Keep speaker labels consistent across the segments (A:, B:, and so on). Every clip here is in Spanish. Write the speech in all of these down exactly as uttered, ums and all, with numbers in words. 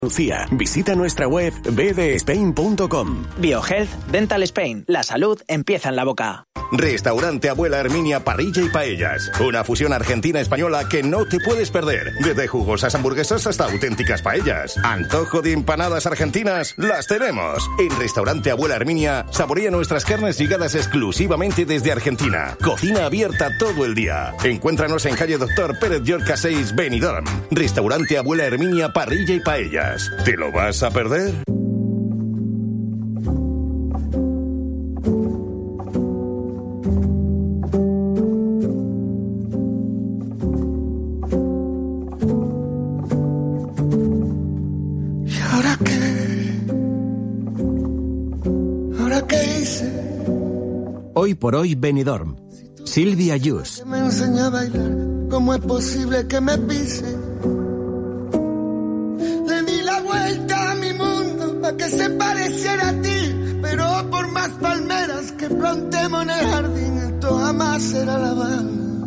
A: Lucía, visita nuestra web b d spain punto com.
B: BioHealth Dental Spain. La salud empieza en la boca.
C: Restaurante Abuela Herminia Parrilla y Paellas. Una fusión argentina-española que no te puedes perder. Desde jugosas hamburguesas hasta auténticas paellas. Antojo de empanadas argentinas, las tenemos. En Restaurante Abuela Herminia, saborea nuestras carnes llegadas exclusivamente desde Argentina. Cocina abierta todo el día. Encuéntranos en calle Doctor Pérez Llorca seis, Benidorm. Restaurante Abuela Herminia Parrilla y Paellas. ¿Te lo vas a perder?
D: ¿Y ahora qué? ¿Ahora qué hice?
A: Hoy por hoy Benidorm. Silvia Yus.
D: Me enseñó a bailar. ¿Cómo es posible que me pise? Que se pareciera a ti, pero por más palmeras que plantemos en el jardín, esto jamás será La Habana.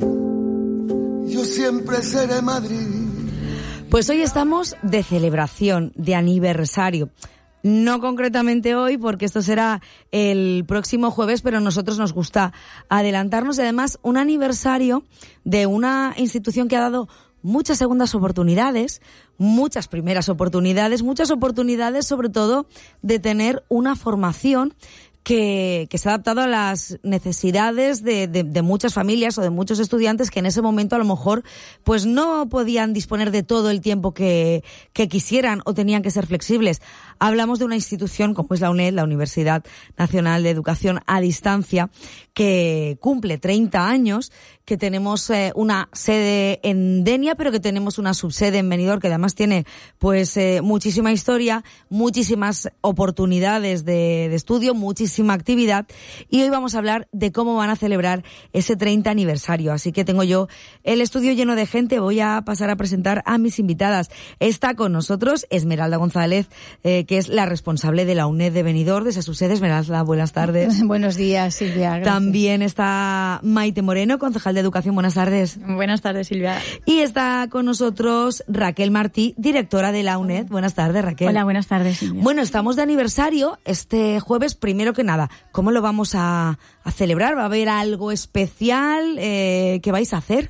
D: Yo siempre seré Madrid.
E: Pues hoy estamos de celebración, de aniversario. No concretamente hoy, porque esto será el próximo jueves, pero a nosotros nos gusta adelantarnos. Y además, un aniversario de una institución que ha dado muchas segundas oportunidades, muchas primeras oportunidades, muchas oportunidades sobre todo de tener una formación que, que se ha adaptado a las necesidades de, de, de muchas familias o de muchos estudiantes que en ese momento a lo mejor pues no podían disponer de todo el tiempo que, que quisieran o tenían que ser flexibles. Hablamos de una institución como es la UNED, la Universidad Nacional de Educación a Distancia, que cumple treinta años, que tenemos eh, una sede en Denia, pero que tenemos una subsede en Benidorm, que además tiene pues eh, muchísima historia, muchísimas oportunidades de, de estudio, muchísima actividad, y hoy vamos a hablar de cómo van a celebrar ese treinta aniversario. Así que tengo yo el estudio lleno de gente, voy a pasar a presentar a mis invitadas. Está con nosotros Esmeralda González, eh, que es la responsable de la UNED de Benidorm, de esa subsede. Esmeralda, buenas tardes.
F: Buenos días, Silvia. Gracias.
E: También está Maite Moreno, concejal de Educación. Buenas tardes.
F: Buenas tardes, Silvia.
E: Y está con nosotros Raquel Martí, directora de la UNED. Buenas tardes, Raquel.
F: Hola, buenas tardes, Silvia.
E: Bueno, estamos de aniversario este jueves. Primero que nada, ¿cómo lo vamos a, a celebrar? ¿Va a haber algo especial eh, que vais a hacer?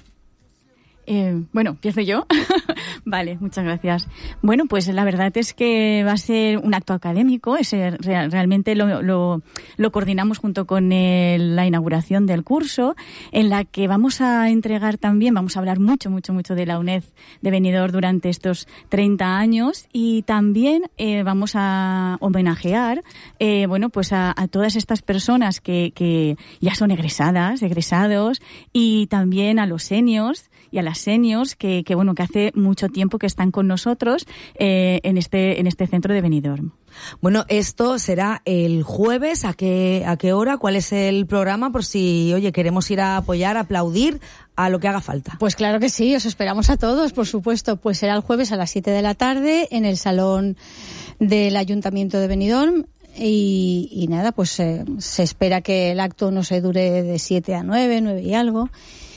F: Eh, bueno, empiezo yo. Vale, muchas gracias. Bueno, pues la verdad es que va a ser un acto académico. Es, real, realmente lo, lo, lo coordinamos junto con el, la inauguración del curso, en la que vamos a entregar también, vamos a hablar mucho, mucho, mucho de la UNED de Benidorm durante estos treinta años, y también eh, vamos a homenajear, eh, bueno, pues a, a todas estas personas que, que ya son egresadas, egresados, y también a los seniors y a las seniors que, que bueno, que hace mucho tiempo que están con nosotros eh, en este en este centro de Benidorm.
E: Bueno, esto será el jueves. ¿A qué a qué hora? ¿Cuál es el programa? Por si, oye, queremos ir a apoyar, a aplaudir, a lo que haga falta.
F: Pues claro que sí, os esperamos a todos, por supuesto. Pues será el jueves a las siete de la tarde en el salón del Ayuntamiento de Benidorm. Y, y nada, pues eh, se espera que el acto no se dure de siete a nueve, nueve y algo.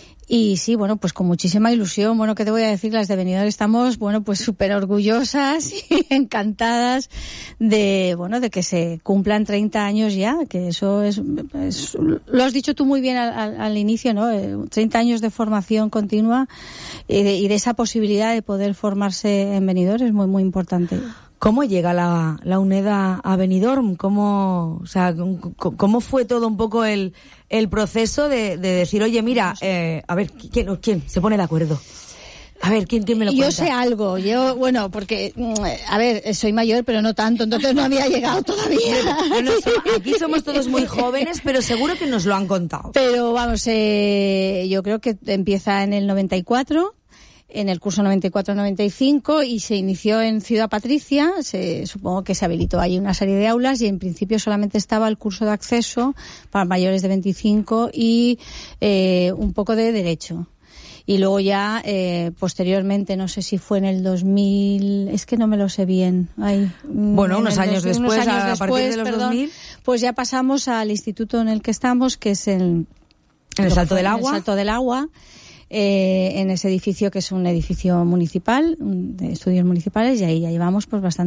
F: Y sí, bueno, pues con muchísima ilusión. Bueno, ¿qué te voy a decir? Las de Benidorm estamos, bueno, pues súper orgullosas y encantadas de, bueno, de que se cumplan treinta años ya, que eso es, es lo has dicho tú muy bien al, al, al inicio, ¿no? treinta años de formación continua y de, y de esa posibilidad de poder formarse en Benidorm es muy, muy importante.
E: ¿Cómo llega la, la UNED a, a Benidorm? ¿Cómo, o sea, cómo fue todo un poco el, el proceso de, de decir, oye, mira, eh, a ver, ¿quién, quién se pone de acuerdo? A ver, ¿quién, quién me lo cuenta?
F: Yo sé algo, yo, bueno, porque, a ver, soy mayor, pero no tanto, entonces no había llegado todavía.
E: No, no, so, aquí somos todos muy jóvenes, pero seguro que nos lo han contado.
F: Pero vamos, eh, yo creo que empieza en el noventa y cuatro, en el curso noventa y cuatro noventa y cinco, y se inició en Ciudad Patricia. Se, supongo que se habilitó ahí una serie de aulas, y en principio solamente estaba el curso de acceso para mayores de veinticinco y eh, un poco de derecho. Y luego ya, eh, posteriormente, no sé si fue en el dos mil, es que no me lo sé bien. Ay,
E: bueno, unos años, dos, después, unos años a después, partir de los perdón, dos mil.
F: Pues ya pasamos al instituto en el que estamos, que es el...
E: En el Salto del Agua.
F: En el Salto del Agua.
G: eh, en ese edificio que es un edificio municipal, de estudios municipales, y ahí ya llevamos pues bastante